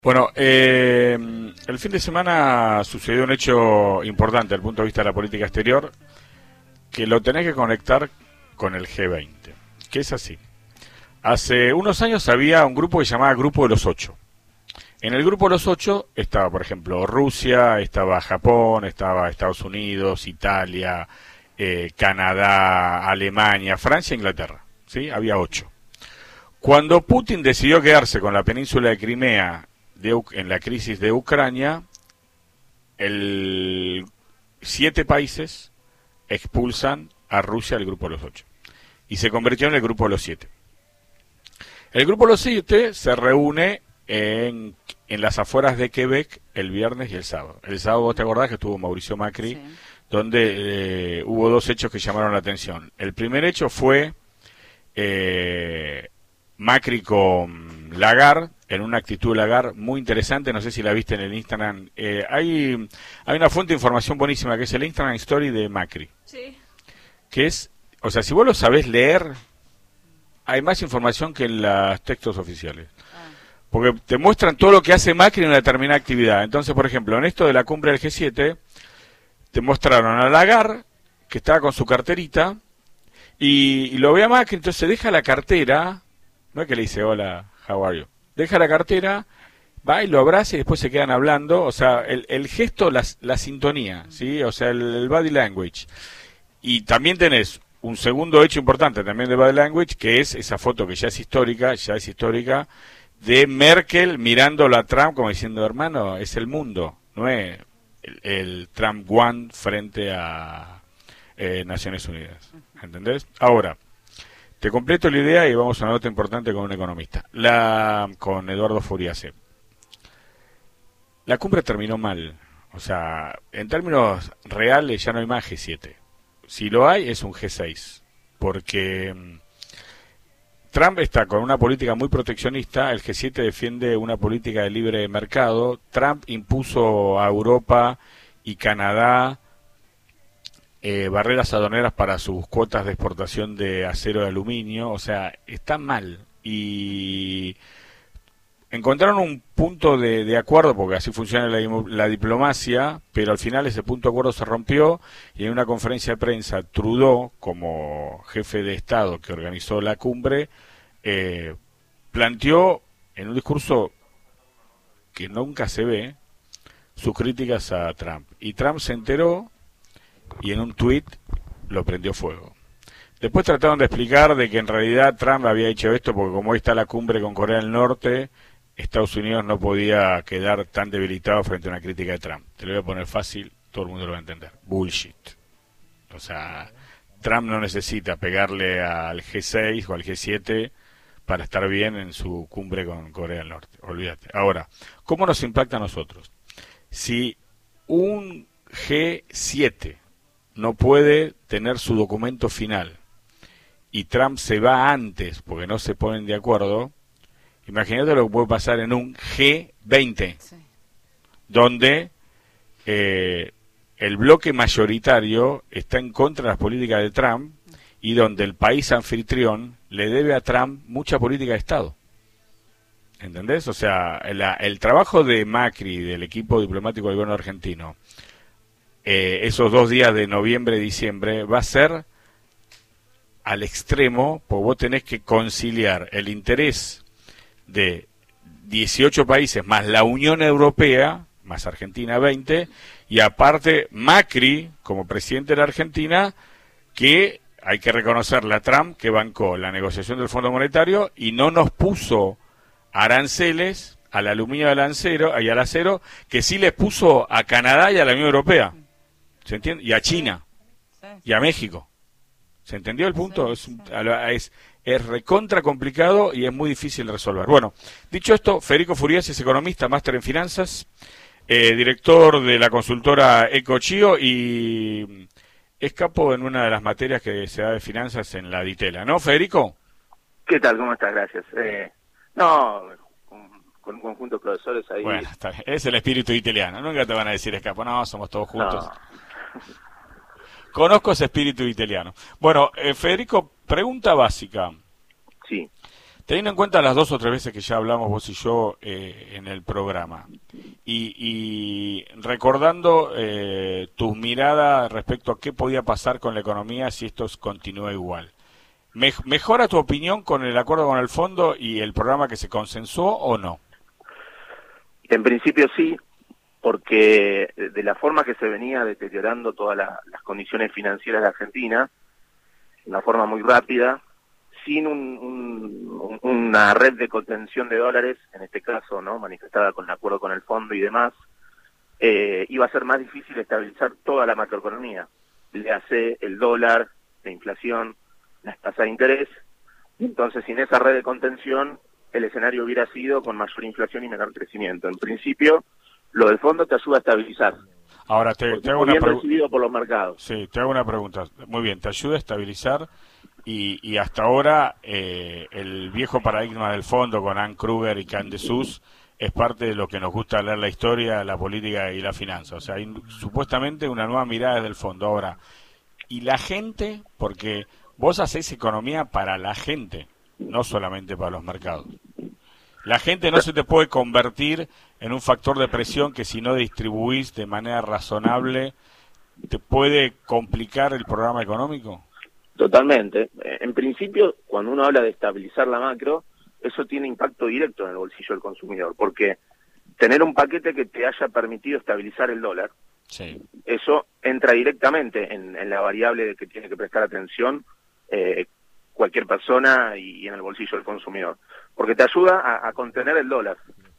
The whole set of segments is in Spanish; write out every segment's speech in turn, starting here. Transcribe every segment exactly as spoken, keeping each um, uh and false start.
Bueno, eh, el fin de semana sucedió un hecho importante desde el punto de vista de la política exterior, que lo tenés que conectar con el G veinte, que es así. Hace unos años había un grupo que se llamaba Grupo de los Ocho. En el Grupo de los Ocho estaba, por ejemplo, Rusia, estaba Japón, estaba Estados Unidos, Italia, eh, Canadá, Alemania, Francia e Inglaterra. ¿Sí? Había ocho. Cuando Putin decidió quedarse con la península de Crimea de, en la crisis de Ucrania, el, siete países expulsan a Rusia del Grupo de los Ocho y se convirtió en el Grupo de los Siete. El Grupo de los Siete se reúne en, en las afueras de Quebec el viernes y el sábado. El sábado, ¿vos te acordás que estuvo Mauricio Macri? Sí. Donde eh, hubo dos hechos que llamaron la atención. El primer hecho fue eh, Macri con Lagarde, en una actitud Lagarde muy interesante, no sé si la viste en el Instagram. Eh, hay, hay una fuente de información buenísima que es el Instagram Story de Macri. Sí. Que es, o sea, si vos lo sabés leer, hay más información que en los textos oficiales. Ah. Porque te muestran todo lo que hace Macri en una determinada actividad. Entonces, por ejemplo, en esto de la cumbre del G siete, te mostraron a Lagarde, que estaba con su carterita, y, y lo ve a Macri, entonces deja la cartera, no es que le dice, hola, how are you? Deja la cartera, va y lo abraza y después se quedan hablando, o sea, el, el gesto, la, la sintonía, ¿sí? O sea, el, el body language. Y también tenés un segundo hecho importante también de body language, que es esa foto que ya es histórica, ya es histórica, de Merkel mirándolo a Trump como diciendo, hermano, es el mundo, no es el, el Trump One frente a eh, Naciones Unidas, ¿entendés? Ahora, te completo la idea y vamos a una nota importante con un economista, la con Eduardo Furiase. La cumbre terminó mal, o sea, en términos reales ya no hay más G siete. Si lo hay, es un G seis, porque Trump está con una política muy proteccionista, el G siete defiende una política de libre mercado, Trump impuso a Europa y Canadá Eh, barreras aduaneras para sus cuotas de exportación de acero y aluminio, o sea, está mal. Y encontraron un punto de, de acuerdo, porque así funciona la, la diplomacia, pero al final ese punto de acuerdo se rompió y en una conferencia de prensa Trudeau, como jefe de Estado que organizó la cumbre, eh, planteó en un discurso que nunca se ve sus críticas a Trump. Y Trump se enteró y en un tuit lo prendió fuego. Después trataron de explicar de que en realidad Trump había hecho esto porque como hoy está la cumbre con Corea del Norte, Estados Unidos no podía quedar tan debilitado frente a una crítica de Trump. Te lo voy a poner fácil, todo el mundo lo va a entender. Bullshit. O sea, Trump no necesita pegarle al G seis o al G siete para estar bien en su cumbre con Corea del Norte. Olvídate. Ahora, ¿cómo nos impacta a nosotros? Si un G siete no puede tener su documento final y Trump se va antes porque no se ponen de acuerdo, imagínate lo que puede pasar en un G veinte, sí, donde eh, el bloque mayoritario está en contra de las políticas de Trump y donde el país anfitrión le debe a Trump mucha política de Estado. ¿Entendés? O sea, el, el trabajo de Macri y del equipo diplomático del gobierno argentino Eh, esos dos días de noviembre y diciembre va a ser al extremo, porque vos tenés que conciliar el interés de dieciocho países más la Unión Europea, más Argentina veinte, y aparte Macri, como presidente de la Argentina, que hay que reconocerle a Trump que bancó la negociación del Fondo Monetario y no nos puso aranceles al aluminio y al acero, y al acero, que sí les puso a Canadá y a la Unión Europea. ¿Se entiende? Y a China, sí, y a México. ¿Se entendió el punto? Sí, sí. Es, es, es recontra complicado y es muy difícil de resolver. Bueno, dicho esto, Federico Furiase es economista, máster en finanzas, eh, director de la consultora EcoChio y es capo en una de las materias que se da de finanzas en la Ditela, ¿no, Federico? ¿Qué tal? ¿Cómo estás? Gracias. Eh, no, con, con un conjunto de profesores ahí. Bueno, está bien. Es el espíritu italiano. Nunca te van a decir escapo, no, somos todos juntos. No. Conozco ese espíritu italiano. Bueno, eh, Federico, pregunta básica. Sí. Teniendo en cuenta las dos o tres veces que ya hablamos vos y yo eh, en el programa, y, y recordando eh, tus miradas respecto a qué podía pasar con la economía si esto continúa igual, ¿Me, ¿mejora tu opinión con el acuerdo con el fondo y el programa que se consensuó o no? En principio sí, porque de la forma que se venía deteriorando todas la, las condiciones financieras de Argentina, de una forma muy rápida, sin un, un, una red de contención de dólares, en este caso, ¿no?, manifestada con el acuerdo con el fondo y demás, eh, iba a ser más difícil estabilizar toda la macroeconomía. Le hace el dólar, la inflación, las tasas de interés. Entonces, sin esa red de contención, el escenario hubiera sido con mayor inflación y menor crecimiento. En principio, lo del fondo te ayuda a estabilizar. Ahora te, te hago muy una bien recibido por los mercados. Sí, te hago una pregunta. Muy bien, te ayuda a estabilizar y, y hasta ahora eh, el viejo paradigma del fondo con Ann Kruger y Can Sus es parte de lo que nos gusta leer la historia, la política y la finanza. O sea, hay supuestamente una nueva mirada del fondo. Ahora, y la gente, porque vos hacés economía para la gente, no solamente para los mercados. La gente no se te puede convertir en un factor de presión que si no distribuís de manera razonable te puede complicar el programa económico. Totalmente. En principio, cuando uno habla de estabilizar la macro, eso tiene impacto directo en el bolsillo del consumidor, porque tener un paquete que te haya permitido estabilizar el dólar, sí, eso entra directamente en, en la variable de que tiene que prestar atención eh, cualquier persona y, y en el bolsillo del consumidor, porque te ayuda a, a contener el dólar.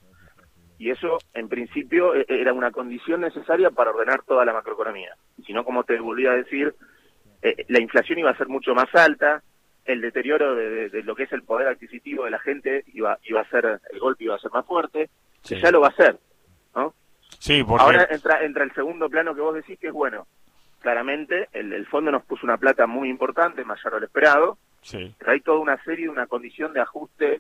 Y eso, en principio, era una condición necesaria para ordenar toda la macroeconomía. Si no, como te volví a decir, eh, la inflación iba a ser mucho más alta, el deterioro de, de, de lo que es el poder adquisitivo de la gente iba, iba a ser, el golpe iba a ser más fuerte, sí. Que ya lo va a ser, ¿no? Sí, porque... Ahora entra, entra el segundo plano que vos decís, que es bueno. Claramente, el, el fondo nos puso una plata muy importante, mayor a lo esperado, sí. Pero hay toda una serie, una condición de ajuste,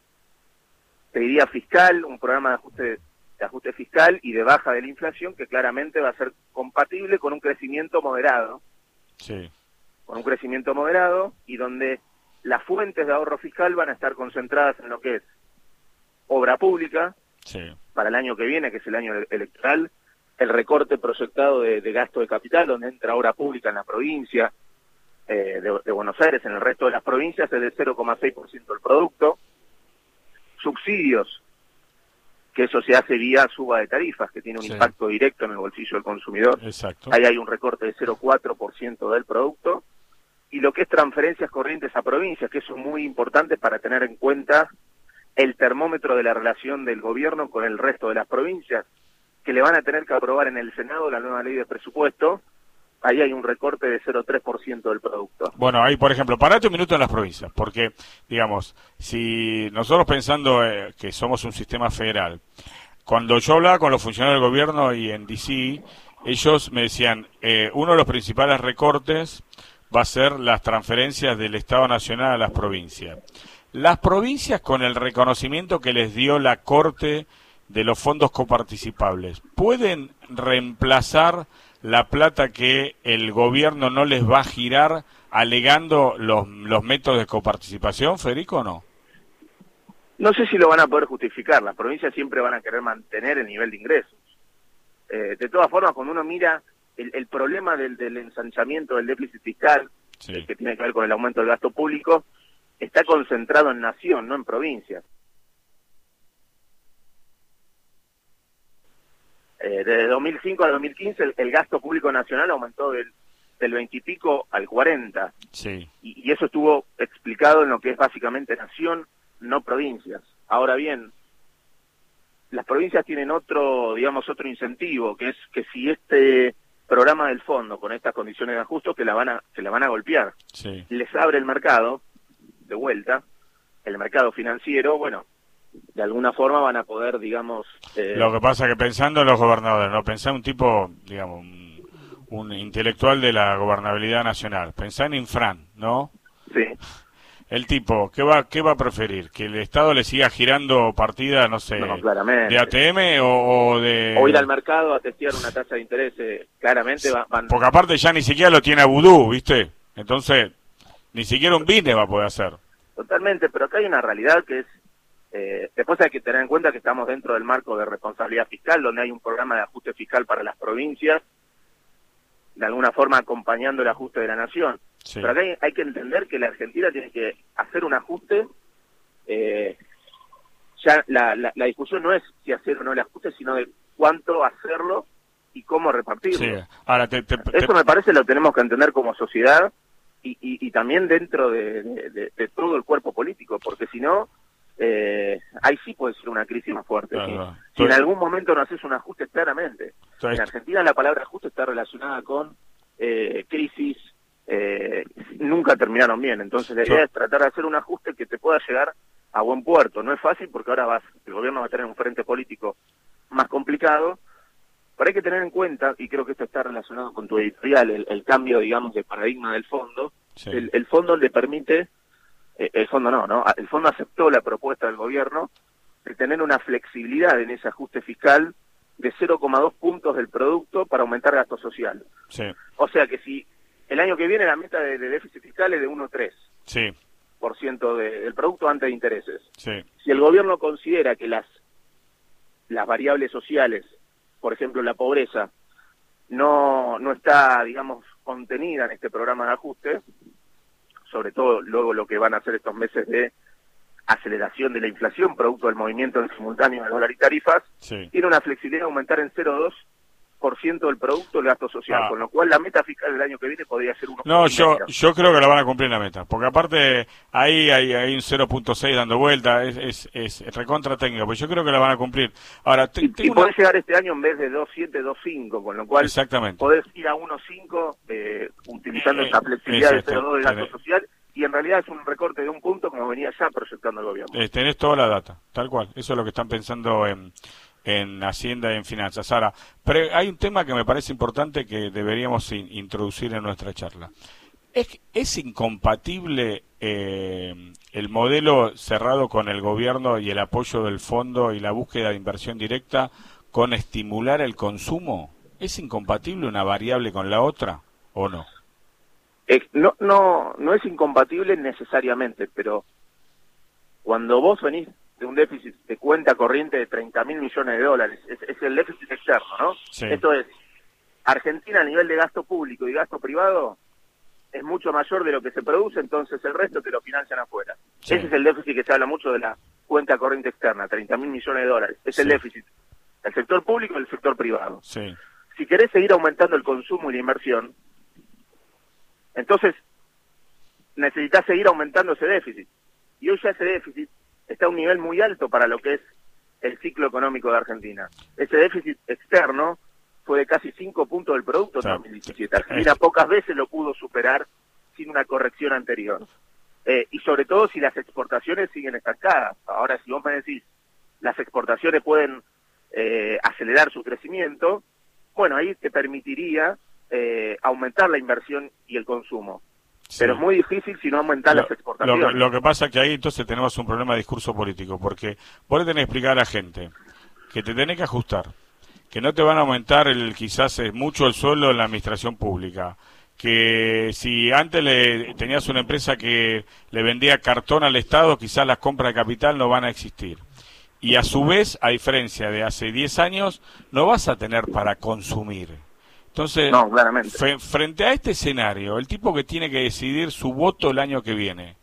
te diría fiscal, un programa de ajuste, de ajuste fiscal y de baja de la inflación que claramente va a ser compatible con un crecimiento moderado. Sí. Con un crecimiento moderado y donde las fuentes de ahorro fiscal van a estar concentradas en lo que es obra pública, sí. Para el año que viene, que es el año electoral, el recorte proyectado de, de gasto de capital, donde entra obra pública en la provincia eh, de, de Buenos Aires, en el resto de las provincias es de cero coma seis por ciento del producto, subsidios, que eso se hace vía suba de tarifas, que tiene un sí. impacto directo en el bolsillo del consumidor. Exacto. Ahí hay un recorte de cero coma cuatro por ciento del producto, y lo que es transferencias corrientes a provincias, que eso es muy importante para tener en cuenta el termómetro de la relación del gobierno con el resto de las provincias, que le van a tener que aprobar en el Senado la nueva ley de presupuesto. Ahí hay un recorte de cero coma tres por ciento del producto. Bueno, ahí, por ejemplo, parate un minuto en las provincias, porque, digamos, si nosotros pensando eh, que somos un sistema federal, cuando yo hablaba con los funcionarios del gobierno y en D C, ellos me decían, eh, uno de los principales recortes va a ser las transferencias del Estado Nacional a las provincias. Las provincias, con el reconocimiento que les dio la Corte de los fondos coparticipables, ¿pueden reemplazar la plata que el gobierno no les va a girar alegando los, los métodos de coparticipación, Federico, o no? No sé si lo van a poder justificar. Las provincias siempre van a querer mantener el nivel de ingresos. Eh, de todas formas, cuando uno mira el, el problema del, del ensanchamiento del déficit fiscal, sí. que tiene que ver con el aumento del gasto público, está concentrado en nación, no en provincias. Eh, desde dos mil cinco al dos mil quince el, el gasto público nacional aumentó del, del veinte y pico al cuarenta. Sí. Y, y eso estuvo explicado en lo que es básicamente nación, no provincias. Ahora bien, las provincias tienen otro, digamos, otro incentivo, que es que si este programa del fondo, con estas condiciones de ajuste, que la van a, que la van a golpear, sí. les abre el mercado, de vuelta, el mercado financiero, bueno, de alguna forma van a poder, digamos... Eh... Lo que pasa que pensando en los gobernadores, no pensá en un tipo, digamos, un, un intelectual de la gobernabilidad nacional, pensá en Infran, ¿no? Sí. El tipo, ¿qué va qué va a preferir? ¿Que el Estado le siga girando partida, no sé, no, claramente. de A T M o, o de...? O ir al mercado a testear una tasa de interés, eh, claramente van, van... Porque aparte ya ni siquiera lo tiene a Vudú, ¿viste? Entonces, ni siquiera un B I N E va a poder hacer. Totalmente, pero acá hay una realidad que es Eh, después hay que tener en cuenta que estamos dentro del marco de responsabilidad fiscal, donde hay un programa de ajuste fiscal para las provincias, de alguna forma acompañando el ajuste de la nación. Sí. Pero acá hay, hay que entender que la Argentina tiene que hacer un ajuste. Eh, ya la, la, la discusión no es si hacer o no el ajuste, sino de cuánto hacerlo y cómo repartirlo. Sí. Ahora, te, te, te... Eso me parece lo tenemos que entender como sociedad y, y, y también dentro de, de, de, de todo el cuerpo político, porque si no, eh, ahí sí puede ser una crisis más fuerte. Claro, ¿sí? Claro. Si en algún momento no haces un ajuste, claramente. Entonces... En Argentina la palabra ajuste está relacionada con eh, crisis, eh, nunca terminaron bien. Entonces la idea Yo... es tratar de hacer un ajuste que te pueda llegar a buen puerto. No es fácil porque ahora vas, el gobierno va a tener un frente político más complicado, pero hay que tener en cuenta, y creo que esto está relacionado con tu editorial, el, el cambio, digamos, de paradigma del fondo. Sí. El, el fondo le permite, eh, el fondo no, ¿no? El fondo aceptó la propuesta del gobierno de tener una flexibilidad en ese ajuste fiscal de cero coma dos puntos del producto para aumentar gasto social. Sí. O sea que si el año que viene la meta de, de déficit fiscal es de uno coma tres sí. por ciento de, del producto antes de intereses. Sí. Si el gobierno considera que las, las variables sociales, por ejemplo la pobreza, no, no está, digamos, contenida en este programa de ajuste, sobre todo luego lo que van a hacer estos meses de aceleración de la inflación, producto del movimiento en simultáneo de dólar y tarifas, sí. tiene una flexibilidad de aumentar en cero coma dos por ciento del producto el gasto social, ah. con lo cual la meta fiscal del año que viene podría ser uno. No, yo yo creo que la van a cumplir la meta, porque aparte ahí hay, hay un cero punto seis dando vuelta, es, es, es recontra técnico, pues yo creo que la van a cumplir. Ahora, te, y, y una... podés llegar este año en vez de dos coma siete, dos coma cinco, con lo cual exactamente. Podés ir a uno coma cinco eh, utilizando eh, esa flexibilidad de cero coma dos del gasto social, y en realidad es un recorte de un punto como venía ya proyectando el gobierno. Eh, tenés toda la data, tal cual, eso es lo que están pensando en... en Hacienda y en Finanzas. Ahora, pero hay un tema que me parece importante que deberíamos in, introducir en nuestra charla. ¿Es, es incompatible eh, el modelo cerrado con el gobierno y el apoyo del fondo y la búsqueda de inversión directa con estimular el consumo? ¿Es incompatible una variable con la otra o no? Eh, no, no, no es incompatible necesariamente, pero cuando vos venís de un déficit de cuenta corriente de treinta mil millones de dólares, es, es el déficit externo, ¿no? Sí. Esto es, Argentina a nivel de gasto público y gasto privado es mucho mayor de lo que se produce, entonces el resto te lo financian afuera. Sí. Ese es el déficit que se habla mucho de la cuenta corriente externa, treinta mil millones de dólares. Es sí. el déficit del sector público y del sector privado. Sí. Si querés seguir aumentando el consumo y la inversión, entonces necesitas seguir aumentando ese déficit. Y hoy ya ese déficit está a un nivel muy alto para lo que es el ciclo económico de Argentina. Ese déficit externo fue de casi cinco puntos del producto en dos mil diecisiete. Argentina pocas veces lo pudo superar sin una corrección anterior. Eh, y sobre todo si las exportaciones siguen estancadas. Ahora, si vos me decís, las exportaciones pueden eh, acelerar su crecimiento, bueno, ahí te permitiría eh, aumentar la inversión y el consumo. Sí. Pero es muy difícil si no aumentar las exportaciones. Lo, lo que pasa es que ahí entonces tenemos un problema de discurso político, porque vos le tenés que explicar a la gente que te tenés que ajustar, que no te van a aumentar el quizás es mucho el sueldo en la administración pública, que si antes le tenías una empresa que le vendía cartón al Estado, quizás las compras de capital no van a existir. Y a su vez, a diferencia de hace diez años, no vas a tener para consumir. Entonces, no, claramente. Frente a este escenario, el tipo que tiene que decidir su voto el año que viene,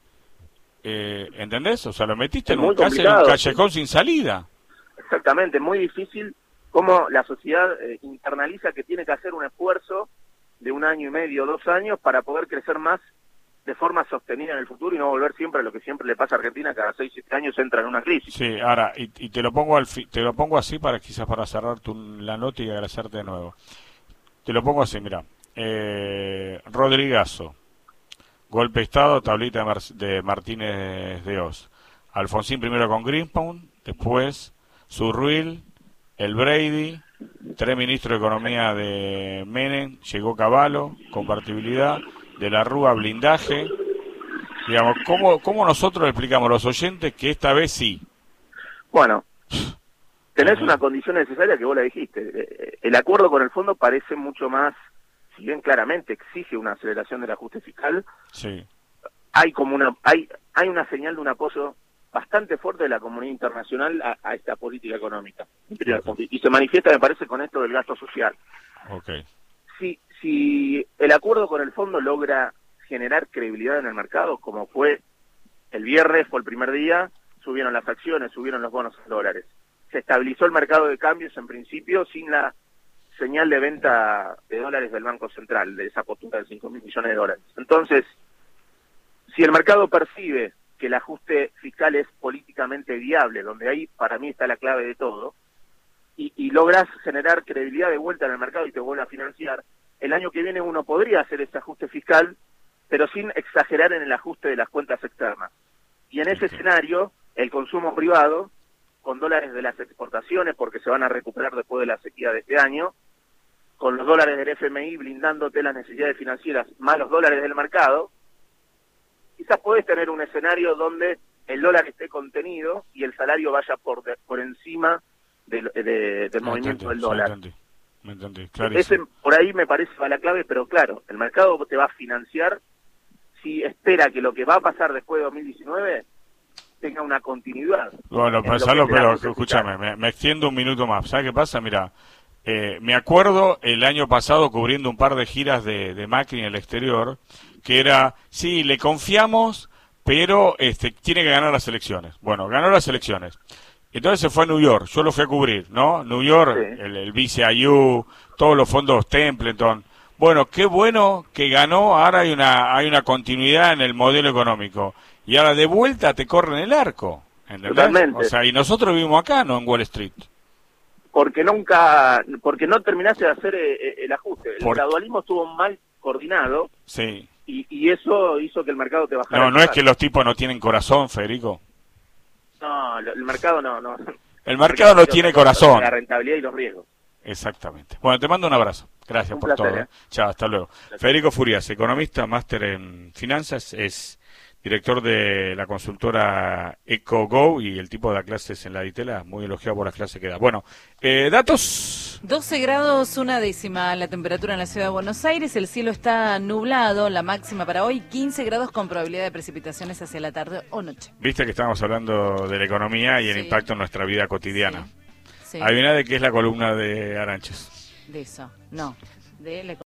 eh, ¿entendés? O sea, lo metiste en un, calle, en un callejón sin salida. Exactamente, muy difícil cómo la sociedad eh, internaliza que tiene que hacer un esfuerzo de un año y medio, dos años, para poder crecer más de forma sostenida en el futuro y no volver siempre a lo que siempre le pasa a Argentina, cada seis, siete años entra en una crisis. Sí, ahora, y, y te lo pongo al fi te lo pongo así para quizás para cerrar tu, la nota y agradecerte de nuevo. Te lo pongo así, mira. Eh, Rodrigazo, golpe de Estado, tablita de, Mar de Martínez de Oz. Alfonsín primero con Greenspan, después Zurruil, el Brady, tres ministros de Economía de Menem, llegó Cavallo, convertibilidad, de la Rúa, blindaje. Digamos, ¿cómo, cómo nosotros le explicamos a los oyentes que esta vez sí? Bueno, tenés una condición necesaria que vos la dijiste. El acuerdo con el fondo parece mucho más, si bien claramente exige una aceleración del ajuste fiscal, sí. hay como una hay hay una señal de un apoyo bastante fuerte de la comunidad internacional a, a esta política económica. Y se manifiesta, me parece, con esto del gasto social. Okay. Si, si el acuerdo con el fondo logra generar credibilidad en el mercado, como fue el viernes, fue el primer día, subieron las acciones, subieron los bonos en dólares. Se estabilizó el mercado de cambios en principio sin la señal de venta de dólares del Banco Central, de esa postura de cinco mil millones de dólares. Entonces, si el mercado percibe que el ajuste fiscal es políticamente viable, donde ahí para mí está la clave de todo, y, y logras generar credibilidad de vuelta en el mercado y te vuelve a financiar, el año que viene uno podría hacer ese ajuste fiscal, pero sin exagerar en el ajuste de las cuentas externas. Y en ese Okay. escenario, el consumo privado, con dólares de las exportaciones, porque se van a recuperar después de la sequía de este año, con los dólares del F M I blindándote las necesidades financieras, más los dólares del mercado, quizás podés tener un escenario donde el dólar esté contenido y el salario vaya por de, por encima del, de, del Me movimiento entendí, del dólar. Me entendí, me entendí, Ese, clarísimo. por ahí me parece va la clave, pero claro, el mercado te va a financiar si espera que lo que va a pasar después de dos mil diecinueve tenga una continuidad. Bueno, pasarlo, pero escúchame, me, me extiendo un minuto más. ¿Sabes qué pasa? Mira, eh, me acuerdo el año pasado cubriendo un par de giras de, de Macri en el exterior, que era, sí, le confiamos, pero este tiene que ganar las elecciones. Bueno, ganó las elecciones. Entonces se fue a New York, yo lo fui a cubrir, ¿no? New York, Sí. el, el Vice I U, todos los fondos Templeton. Bueno, qué bueno que ganó, ahora hay una hay una continuidad en el modelo económico. Y ahora de vuelta te corren el arco, ¿entendés? Totalmente. O sea, y nosotros vivimos acá, no en Wall Street. Porque nunca, porque no terminaste de hacer eh, el ajuste. El Por... gradualismo estuvo mal coordinado Sí. y, y eso hizo que el mercado te bajara. No, no es que los tipos no tienen corazón, Federico. No, el mercado no, no. El mercado no tiene corazón. La rentabilidad y los riesgos. Exactamente. Bueno, te mando un abrazo. Gracias Un por placer, todo. ¿eh? Chao, hasta luego. Gracias. Federico Furias, economista, máster en finanzas, es director de la consultora EcoGo y el tipo da clases en la Ditela, muy elogiado por las clases que da. Bueno, eh, datos. doce grados, una décima la temperatura en la ciudad de Buenos Aires, el cielo está nublado, la máxima para hoy quince grados con probabilidad de precipitaciones hacia la tarde o noche. Viste que estábamos hablando de la economía y el Sí. impacto en nuestra vida cotidiana. Sí, sí, Adivina de qué es la columna de Aranches. de eso, no, de la